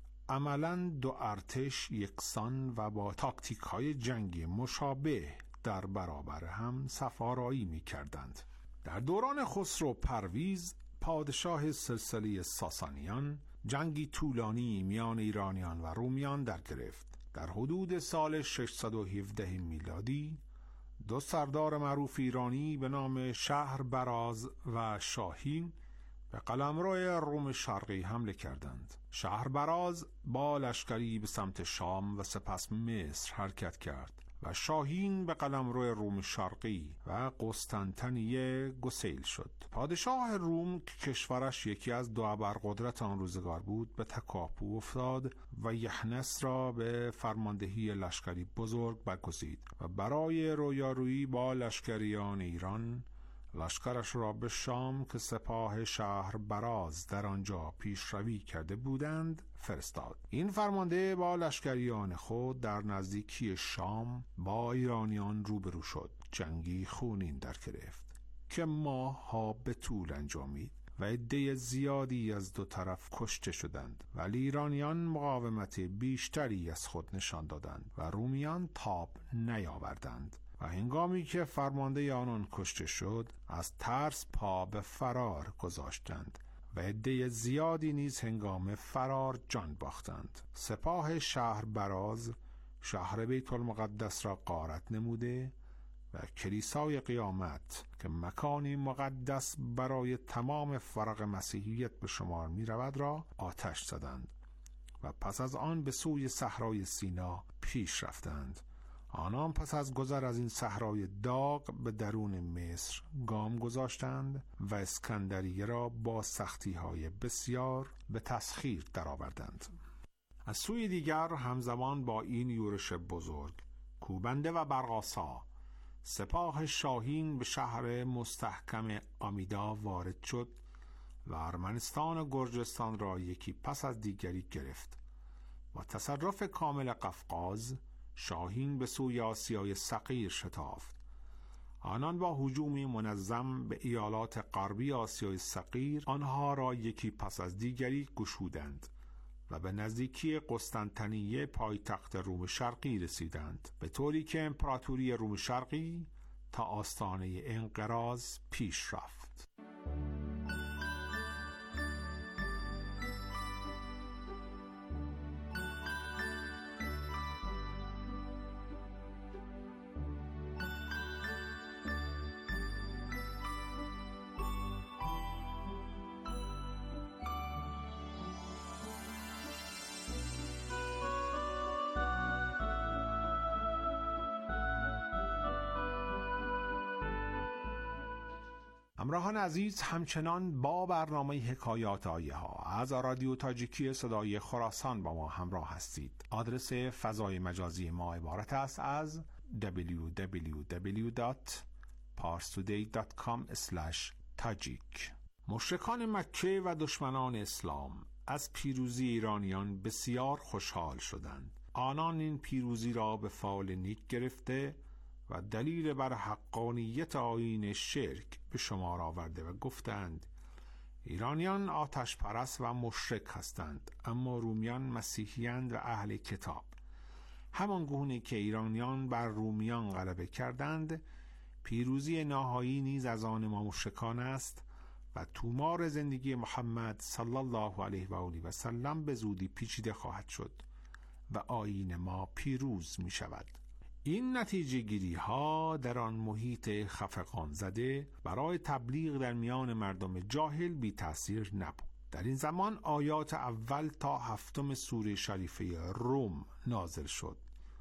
عملاً دو ارتش یکسان و با تاکتیک‌های جنگی مشابه در برابر هم صف‌آرایی می‌کردند. در دوران خسرو پرویز، پادشاه سلسله ساسانیان، جنگی طولانی میان ایرانیان و رومیان در گرفت. در حدود سال 617 میلادی دو سردار معروف ایرانی به نام شهربراز و شاهین به قلمرو روم شرقی حمله کردند. شهربراز با لشکری به سمت شام و سپس مصر حرکت کرد و شاهین به قلمرو روم شرقی و قسطنطنیه گسیل شد. پادشاه روم که کشورش یکی از دو ابرقدرت آن روزگار بود به تکاپو افتاد و یحنس را به فرماندهی لشکری بزرگ برگزید و برای رویارویی با لشکریان ایران لشکرش را به شام که سپاه شهربراز در آنجا پیشروی کرده بودند فرستاد. این فرمانده با لشکریان خود در نزدیکی شام با ایرانیان روبرو شد. جنگی خونین در گرفت که ماه‌ها به طول انجامید و عده زیادی از دو طرف کشته شدند، ولی ایرانیان مقاومت بیشتری از خود نشان دادند و رومیان تاب نیاوردند و هنگامی که فرمانده آنان کشته شد از ترس پا به فرار گذاشتند و عده زیادی نیز هنگام فرار جان باختند. سپاه شهربراز شهر بیت المقدس را غارت نموده و کلیسای قیامت که مکانی مقدس برای تمام فرق مسیحیت به شمار می رود را آتش زدند و پس از آن به سوی صحرای سینا پیش رفتند. آنان پس از گذر از این صحرای داغ به درون مصر گام گذاشتند و اسکندریه را با سختی‌های بسیار به تسخیر درآوردند. از سوی دیگر همزمان با این یورش بزرگ، کوبنده و برقاسا سپاه شاهین به شهر مستحکم آمیدا وارد شد و ارمنستان و گرجستان را یکی پس از دیگری گرفت. با تصرف کامل قفقاز شاهین به سوی آسیای صغیر شتافت. آنان با هجومی منظم به ایالات غربی آسیای صغیر آنها را یکی پس از دیگری گشودند و به نزدیکی قسطنطنیه پایتخت روم شرقی رسیدند، به طوری که امپراتوری روم شرقی تا آستانه انقراض پیش رفت. همراهان عزیز، همچنان با برنامه حکایات آیه ها از رادیو تاجیکی صدای خراسان با ما همراه هستید. آدرس فضای مجازی ما عبارت است از www.parstoday.com/tajik. مشرکان مکه و دشمنان اسلام از پیروزی ایرانیان بسیار خوشحال شدند. آنان این پیروزی را به فال نیک گرفته و دلیل بر حقانیت آیین شرک به شمار آورده و گفتند ایرانیان آتش پرست و مشرک هستند، اما رومیان مسیحیان و اهل کتاب. همان گونه که ایرانیان بر رومیان غلبه کردند، پیروزی نهایی نیز از آن ما مشرکان است و تومار زندگی محمد صلی الله علیه و آله و سلم به زودی پیچیده خواهد شد و آیین ما پیروز می شود. این نتیجه گیری ها در آن محیط خفقان زده برای تبلیغ در میان مردم جاهل بی تأثیر نبود. در این زمان آیات اول تا هفتم سوره شریفه روم نازل شد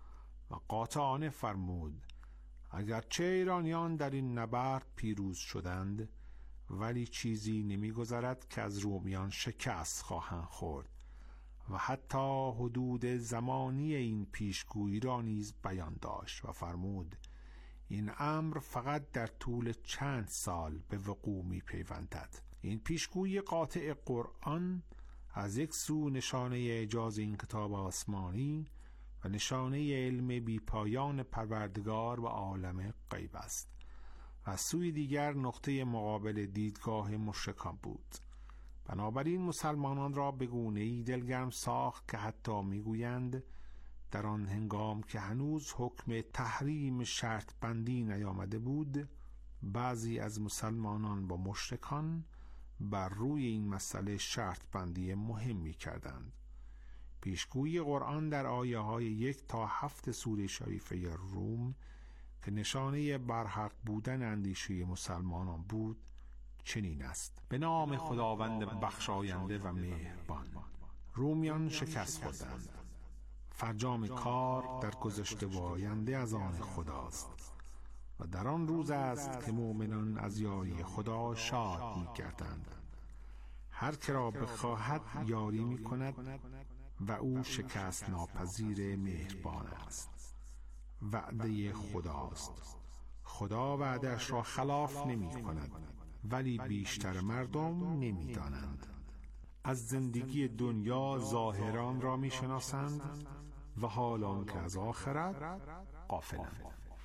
و قاطعانه فرمود اگرچه ایرانیان در این نبرد پیروز شدند، ولی چیزی نمی‌گذرد که از رومیان شکست خواهند خورد و حتی حدود زمانی این پیشگویی را نیز بیان داشت و فرمود این امر فقط در طول چند سال به وقوع می‌پیوندد. این پیشگویی قاطع قرآن از یک سو نشانه اعجاز این کتاب آسمانی و نشانه علم بیپایان پروردگار و عالم غیب است و از سوی دیگر نقطه مقابل دیدگاه مشرکان بود. بنابراین مسلمانان را به گونه‌ای دلگرم ساخت که حتی میگویند در آن هنگام که هنوز حکم تحریم شرط بندی نیامده بود، بعضی از مسلمانان با مشرکان بر روی این مسئله شرط بندی مهمی کردند. پیشگویی قرآن در آیه های 1 تا 7 سوره شریفه روم که نشانه برحق بودن اندیشه مسلمانان بود چنین است: به نام خداوند بخشاینده و مهربان. رومیان شکست خوردند. فرجام کار در گذشته و آینده از آن خداست و در آن روز است که مؤمنان از یاری خدا شاد می‌گردند. هر که را بخواهد یاری می‌کند و او شکست ناپذیر مهربان است. وعده خداست. خدا وعده‌اش را خلاف نمی‌کند، ولی بیشتر مردم نمی‌دانند. از زندگی دنیا ظاهران را می‌شناسند و حال آنکه از آخرت غافلند.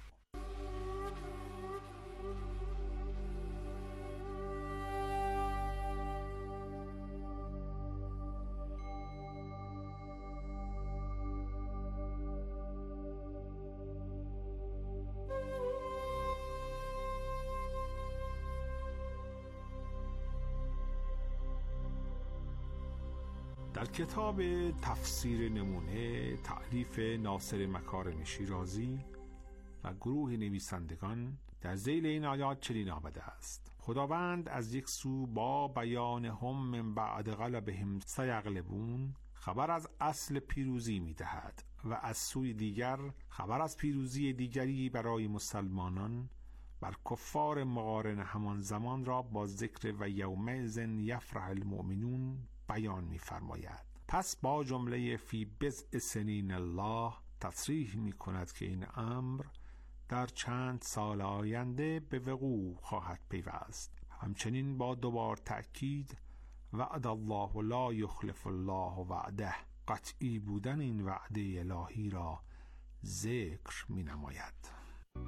در کتاب تفسیر نمونه تألیف ناصر مکارم شیرازی و گروه نویسندگان در ذیل این آیات چنین آمده است: خداوند از یک سو با بیان هم من بعد غلبهم سیغلبون خبر از اصل پیروزی می دهد و از سوی دیگر خبر از پیروزی دیگری برای مسلمانان بر کفار مقارن همان زمان را با ذکر و یومئذ یفرح المؤمنون بیان می فرماید. پس با جمله فی بضع سنین الله تصریح می کند که این امر در چند سال آینده به وقوع خواهد پیوست. همچنین با دوبار تأکید وعد الله لا یخلف الله وعده، قطعی بودن این وعده الهی را ذکر می نماید.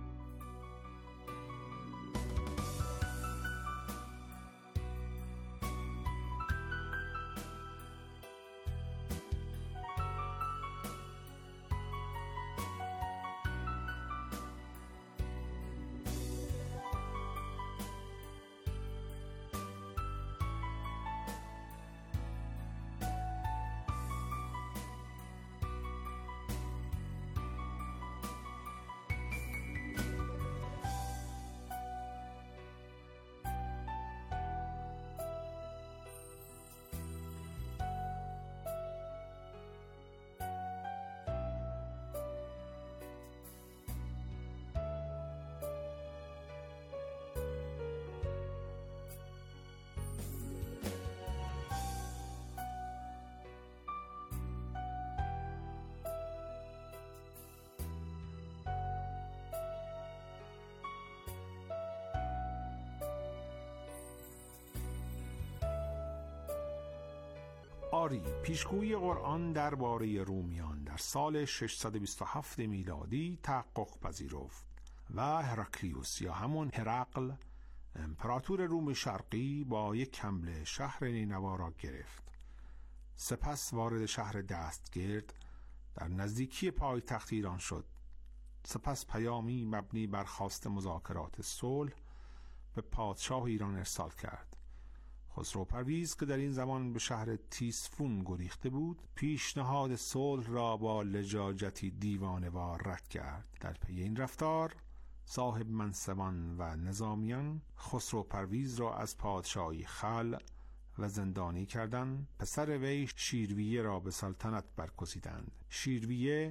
آری، پیشگویی قرآن درباره رومیان در سال 627 میلادی تحقق پذیرفت و هرکلیوس یا همون هرقل امپراتور روم شرقی با یک حمله شهر نینوا را گرفت. سپس وارد شهر دستگرد در نزدیکی پایتخت ایران شد. سپس پیامی مبنی بر خواست مذاکرات صلح به پادشاه ایران ارسال کرد. خسرو پرویز که در این زمان به شهر تیسفون گریخته بود، پیشنهاد صلح را با لجاجتی دیوانه‌وار رد کرد. در پی این رفتار صاحب منصبان و نظامیان خسرو پرویز را از پادشاهی خلع و زندانی کردند. پسر وی شیرویه را به سلطنت برگزیدند. شیرویه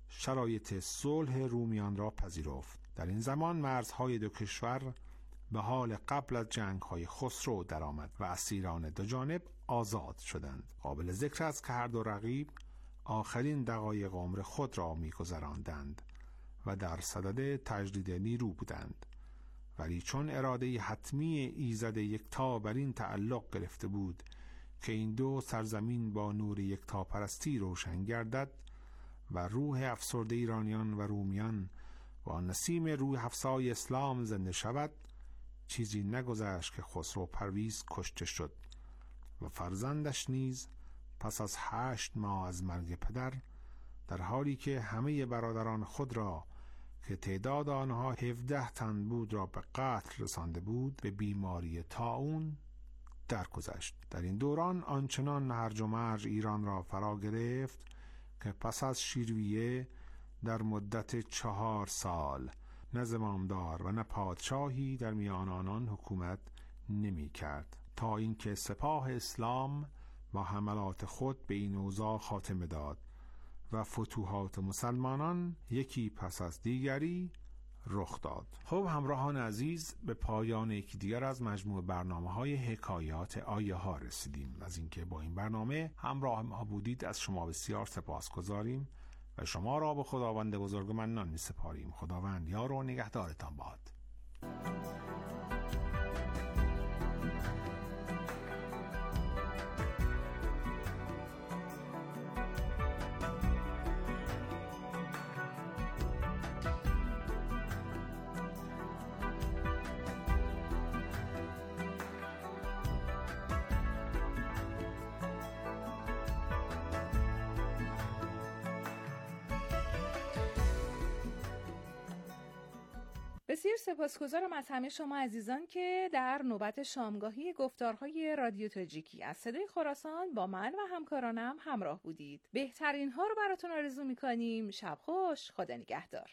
شرایط صلح رومیان را پذیرفت. در این زمان مرزهای دو کشور به حال قبل از جنگ‌های خسرو درآمد و اسیران دو جانب آزاد شدند. قابل ذکر است که هر دو رقیب آخرین دقایق عمر خود را می‌گذراندند و در صدد تجدید نیرو بودند، ولی چون اراده حتمی ایزد یکتا بر این تعلق گرفته بود که این دو سرزمین با نور یکتاپرستی روشن گردد و روح افسرده ایرانیان و رومیان با نسیم روح افزای اسلام زنده شود، چیزی نگذشت که خسرو پرویز کشته شد و فرزندش نیز پس از 8 ماه از مرگ پدر، در حالی که همه برادران خود را که تعداد آنها 17 تن بود را به قتل رسانده بود، به بیماری طاعون درگذشت. در این دوران آنچنان هرج و مرج ایران را فرا گرفت که پس از شیرویه در مدت 4 سال نه زمامدار و نه پادشاهی در میان آنان حکومت نمی کرد، تا اینکه سپاه اسلام با حملات خود به این اوضاع خاتمه داد و فتوحات مسلمانان یکی پس از دیگری رخ داد. خب همراهان عزیز، به پایان یکی دیگر از مجموع برنامه‌های حکایات آیه ها رسیدیم. از اینکه با این برنامه همراه ما بودید از شما بسیار سپاسگزاریم و شما را به خداوند بزرگ منان می‌سپاریم. خداوند یار و نگهدارتان باد. بسیار سپاسگزارم از همه شما عزیزان که در نوبت شامگاهی گفتارهای رادیو تاجیکی از صدای خراسان با من و همکارانم همراه بودید. بهترین ها رو براتون آرزو میکنیم. شب خوش، خدا نگهدار.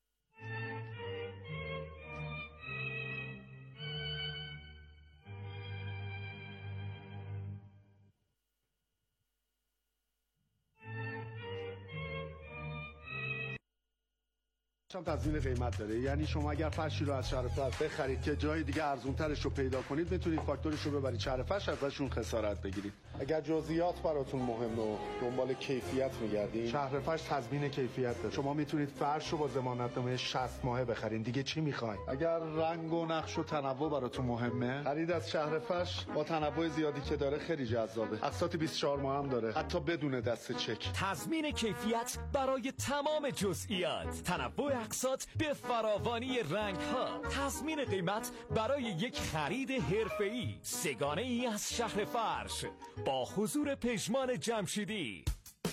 هم تضمین قیمت داره، یعنی شما اگر فرشی رو از شهر فرش بخرید که جای دیگه ارزونترش رو پیدا کنید، میتونید فاکتورش رو ببرید شهر فرش ازشون خسارت بگیرید. اگر جزئیات براتون مهمه و دنبال کیفیت میگردید، شهر فرش تضمین کیفیت داره. شما میتونید فرش رو با ضمانتنامه 60 ماهه بخرید. دیگه چی میخواید؟ اگر رنگ و نقش و تنوع براتون مهمه، خرید از شهر فرش با تنوع زیادی که داره خیلی جذابه. اقساط 24 ماه هم داره، حتی بدون دست چک. تضمین کیفیت برای تمام جزئیات، تنوع اقساط به فراوانی رنگ ها، تضمین قیمت برای یک خرید حرفه‌ای، سگانه ای از شهر فرش با حضور پژمان جمشیدی.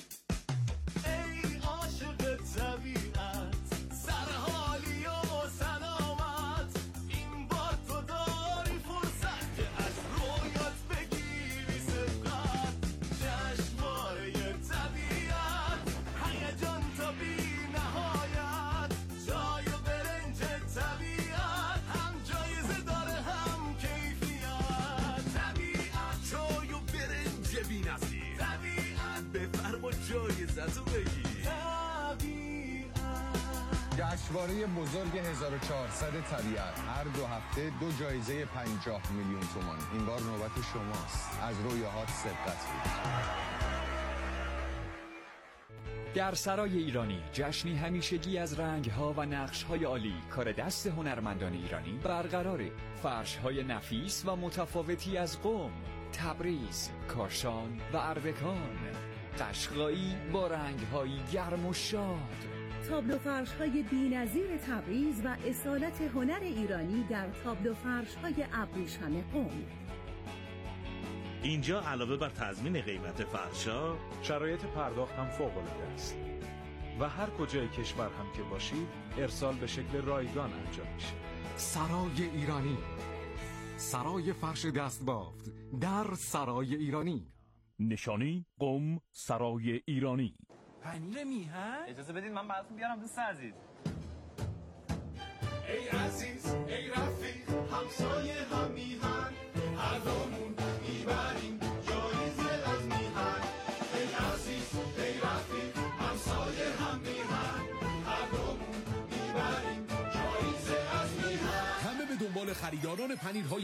ای عاشق طبیعت، سرحالی و سلامت، این بار تو داری فرصت که از رویات بگیری سبقت. جشنواره طبیعت، هیجان تا بی نهایت، جای و برنج طبیعت، هم جایزه داره هم کیفیت. طبیعت جای و برنج بی نظیر، طبیعت بفرما جایزتو بگیر. جشنواره بزرگ 1400 طبیعت، هر 2 هفته 2 جایزه 50 میلیون تومان. این بار نوبت شماست، از رویاهات سبقت کنید. در سرای ایرانی جشنی همیشگی از رنگ‌ها و نقش‌های عالی کار دست هنرمندان ایرانی برقراره. فرش‌های نفیس و متفاوتی از قم، تبریز، کاشان و اردکان، قشقایی با رنگ‌های گرم و شاد. تابلو فرش‌های بی‌نظیر تبریز و اصالت هنر ایرانی در تابلو فرش‌های ابریشم قم. اینجا علاوه بر تضمین قیمت فرش‌ها، شرایط پرداخت هم فوق‌العاده است و هر کجای کشور هم که باشید ارسال به شکل رایگان انجام میشه. سرای ایرانی، سرای فرش دستبافت در سرای ایرانی. نشانی قم سرای ایرانی. پنیر میهن؟ اجازه بدید من براتون بیارم دوست عزیز. ای عزیز ای رفیق، همسایه هم میهن، هر دومون میبریم جایزه از میهن. ای عزیز ای رفیق، همسایه هم میهن. خریداران پنیرهای